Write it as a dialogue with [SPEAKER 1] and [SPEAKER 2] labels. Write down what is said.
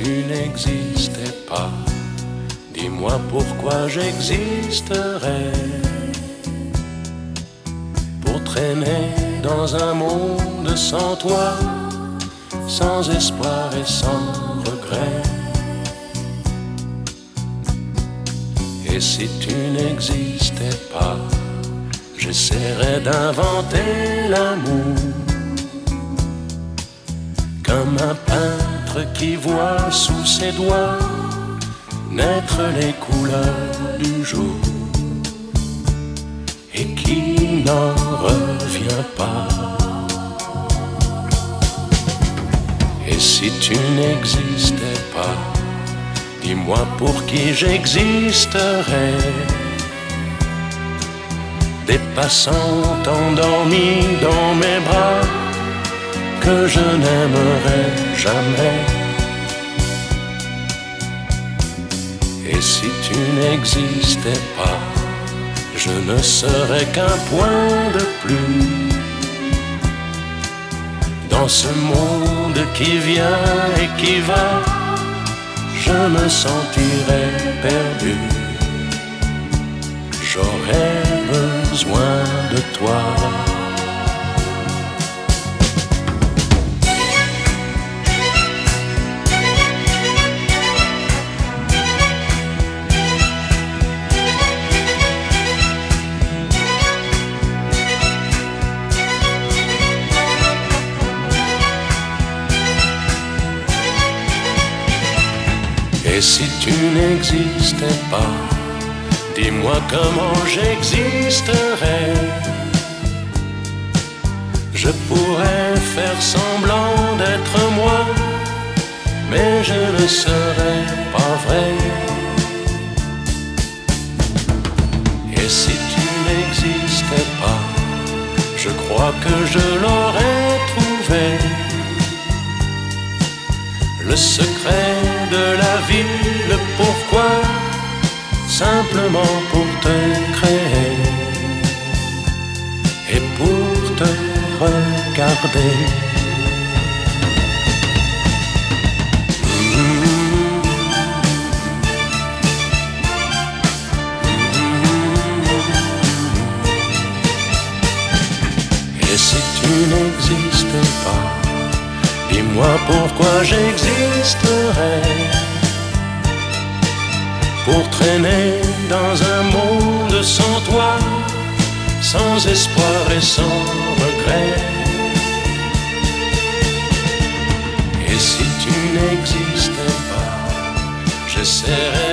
[SPEAKER 1] tu n'existais pas, dis-moi pourquoi j'existerais. Pour traîner dans un monde sans toi, sans espoir et sans regret. Et si tu n'existais pas, j'essaierais d'inventer l'amour, comme un peintre qui voit sous ses doigts naître les couleurs du jour et qui n'en revient pas. Et si tu n'existais pas, dis-moi pour qui j'existerais. Des passants endormis dans mes bras que je n'aimerais jamais. Et si tu n'existais pas, je ne serais qu'un point de plus dans ce monde qui vient et qui va. Je me sentirais perdu, j'aurais besoin de toi. Et si tu n'existais pas, dis-moi comment j'existerais. Je pourrais faire semblant d'être moi, mais je ne serais pas vrai. Et si tu n'existais pas, je crois que je l'aurais trouvé. Le secret de la vie, le pourquoi, simplement pour te créer et pour te regarder. Et si tu n'existais pas, dis-moi pourquoi j'existerais. Pour traîner dans un monde sans toi, sans espoir et sans regret. Et si tu n'existais pas, j'essaierais